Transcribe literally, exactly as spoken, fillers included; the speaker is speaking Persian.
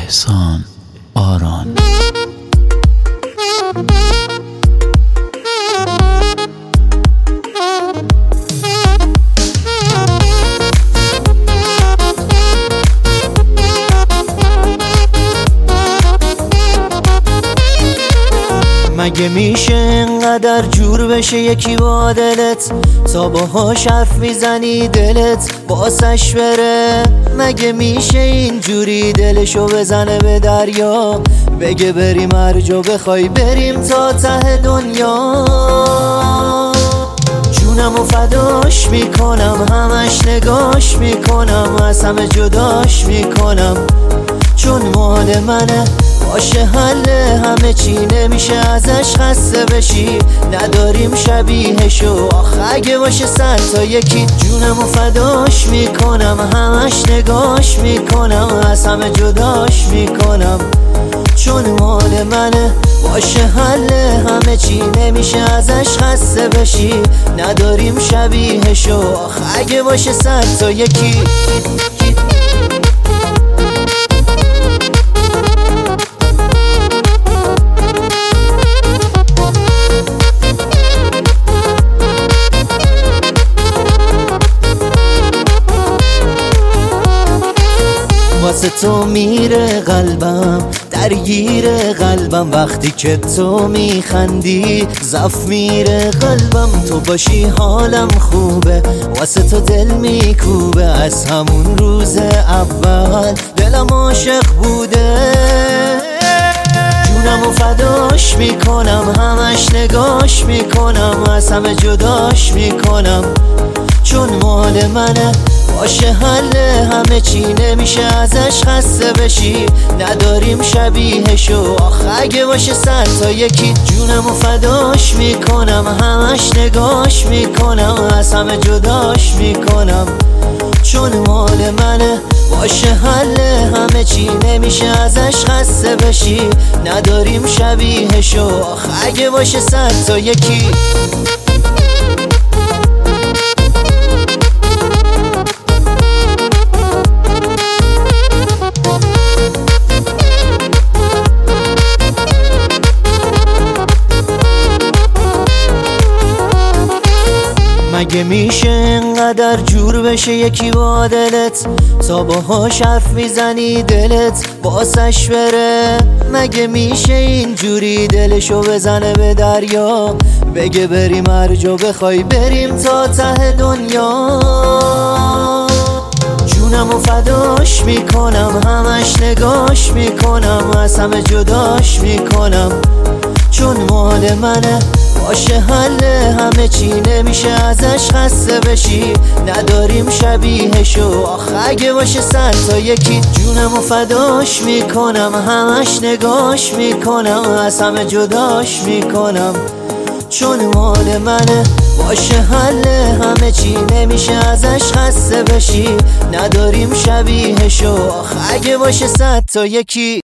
احسان آران. مگه میشه اینقدر جور بشه یکی با دلت، تا باهاش حرف میزنی دلت باسش بره؟ مگه میشه اینجوری دلشو بزنه به دریا، بگه بریم هر جا بخوای بریم تا ته دنیا؟ جونمو فداش میکنم، همش نگاش میکنم، از همه جداش میکنم، چون مال منه، باشه حل همه چی، نمیشه ازش خسته بشی، نداریم شبیهشو، آخه اگه باشه صد تا یکی. جونمو فداش میکنم، همش نگاش میکنم، از همه جداش میکنم، چون مال منه، باشه حل همه چی، نمیشه ازش خسته بشی، نداریم شبیهشو، آخه اگه باشه صد تا یکی. واسه تو میره قلبم، درگیر قلبم، وقتی که تو میخندی زف میره قلبم، تو باشی حالم خوبه، واسه تو دل میکوبه، از همون روز اول دلم عاشق بوده. جونمو فداش میکنم، همش نگاش میکنم، از همه جداش میکنم، چون مال منه، باشه حل همه چی، نمیشه ازش خسته بشی، نداریم شبیهشو، آخه اگه باشه صد تا یکی. جونمو فداش میکنم، همش نگاش میکنم، از همه جداش میکنم، چون مال منه، باشه حل همه چی، نمیشه ازش خسته بشی، نداریم شبیهشو، آخه اگه باشه صد تا یکی. مگه میشه اینقدر جور بشه یکی با دلت، تا باهاش حرف میزنی دلت باسش بره؟ مگه میشه اینجوری دلشو بزنه به دریا، بگه بریم هر جا بخوای بریم تا ته دنیا؟ جونمو فداش میکنم، همش نگاش میکنم، از همه جداش میکنم، چون مال منه، باشه حل همه چی، نمیشه ازش خسته بشی، نداریم شبیهشو، آخه اگه باشه صد تا یکی. جونمو فداش میکنم، همش نگاش میکنم، از همه جداش میکنم، چون مال منه، باشه حل همه چی، نمیشه ازش خسته بشی، نداریم شبیهشو، آخه اگه باشه صد تا یکی.